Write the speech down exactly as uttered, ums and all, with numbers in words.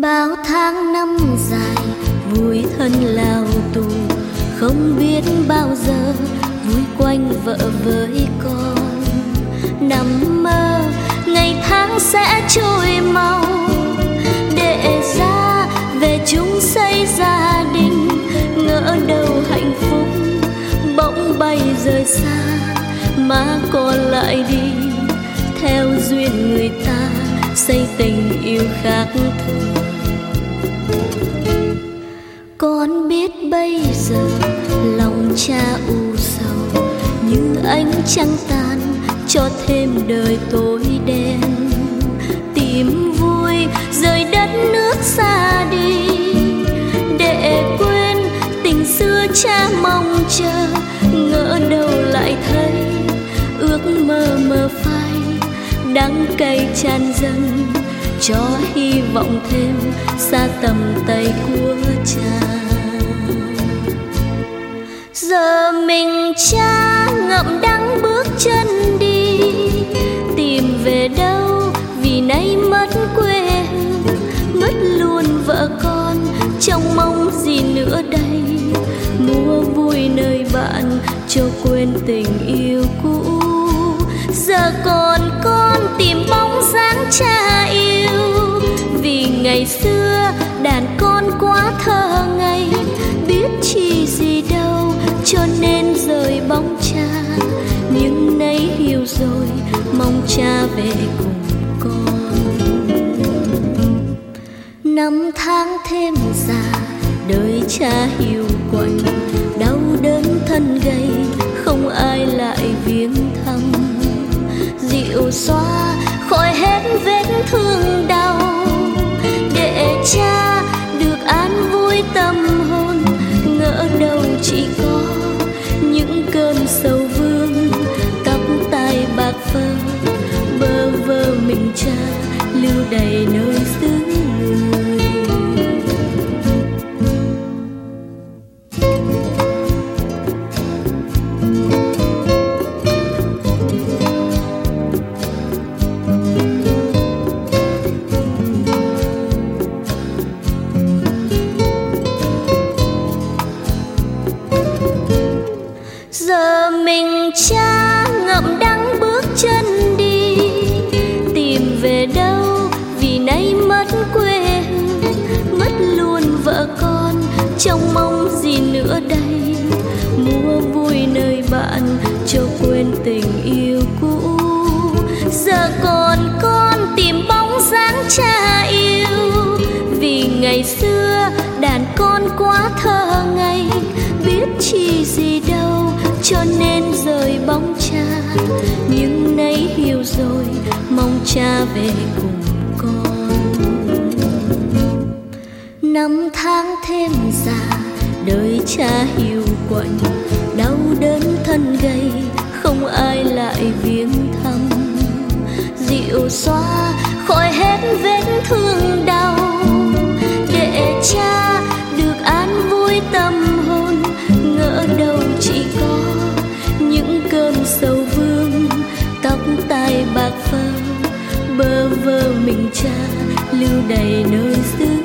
bao tháng năm dài vui thân lao tù, không biết bao giờ vui quanh vợ với con. Nằm mơ ngày tháng sẽ trôi mau, để ra về chung xây gia đình. Ngỡ đâu hạnh phúc bỗng bay rời xa, mà còn lại đi theo duyên người ta xây tình yêu khác thường. Con biết bây giờ lòng cha u sầu, như ánh trăng tan cho thêm đời tối đen. Tìm vui rời đất nước xa đi, để quên tình xưa cha mong chờ. Ngỡ đâu lại thấy ước mơ mơ phai, đắng cay tràn dần cho hy vọng thêm xa tầm tay của cha. Giờ mình cha ngậm đắng bước chân đi, tìm về đâu vì nay mất quê hương, mất luôn vợ con, trông mong gì nữa đây. Mua vui nơi bạn cho quên tình yêu cũ, giờ còn con tìm bóng dáng cha yêu. Vì ngày xưa đàn con quá thơ ngây, biết chi gì đâu cho nên rời bóng cha. Nhưng nay hiểu rồi mong cha về cùng con. Năm tháng thêm già đời cha hiu quạnh, đau đớn thân gầy không ai lại viếng thăm. Dịu xóa khỏi hết vết thương đau, để cha được an vui tâm hồn. Ngỡ đâu chỉ có những cơn sầu vương, tóc tai bạc phơ bơ vơ mình cha lưu đầy nơi xứ người. Giờ mình cha ngậm đắng bước chân đi, tìm về đâu vì nay mất quê hương, mất luôn vợ con, trông mong gì nữa đây. Mua vui nơi bạn cho quên tình yêu cũ, giờ còn con tìm bóng dáng cha yêu. Vì ngày xưa đàn con quá thơ ngây, biết chi gì đâu cho nên rời bóng cha. Nhưng nay hiểu rồi mong cha về cùng con. Năm tháng thêm già đời cha hiu quạnh, đau đớn thân gầy không ai lại viếng thăm. Dịu xóa khỏi hết vết thương đau, để cha được an vui tâm hồn. Ngỡ đâu chỉ có những cơn sầu vương, tóc tai bạc phơ bơ vơ mình cha lưu đầy nơi xứ